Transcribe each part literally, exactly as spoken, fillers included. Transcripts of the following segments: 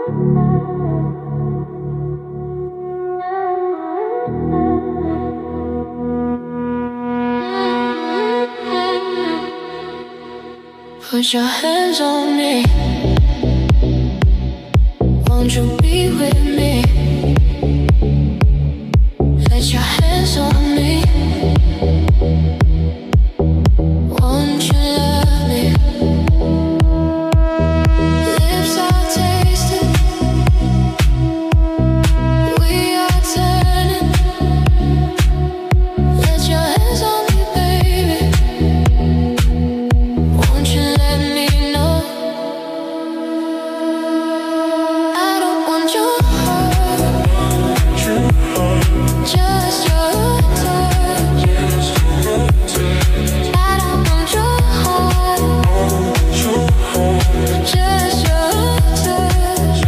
Put your hands on me. Won't you be with me? Let your hands on me. Won't you love me? Lips are tasting. We are turning. Let your hands on me, baby. Won't you let me know? I don't want your heart, just your touch. I don't want your heart, just your touch.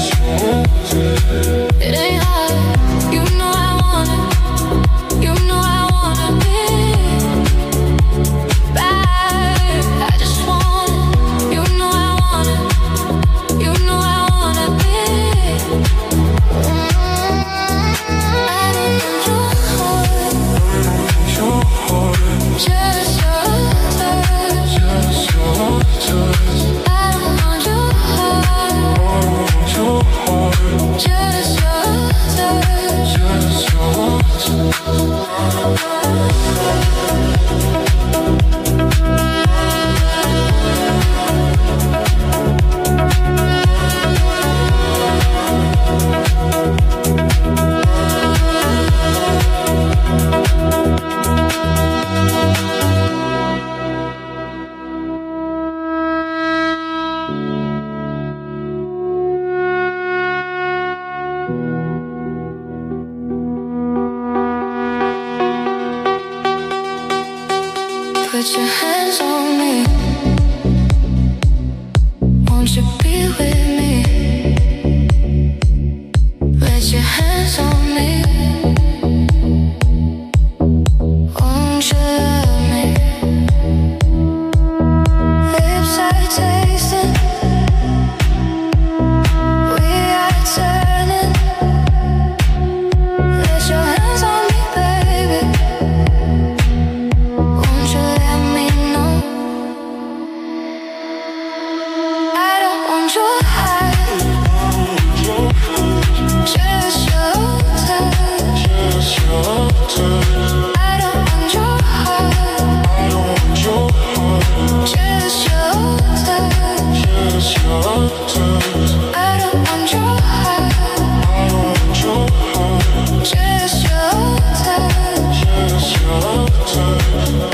It ain't hard, you know I want it. You know I wanna be back. I just want it. You know I want it. You know I wanna be. I don't want your heart, just your touch. I don't want your heart, just your Put your hands on me. Won't you be with me? Let your hands on me. Won't you love me? Lips are tasting. We are turning. Let your hands on me, baby. Won't you let me know? I don't want your heart, just your touch. I don't want your heart, just your touch. I don't want your heart, just your touch.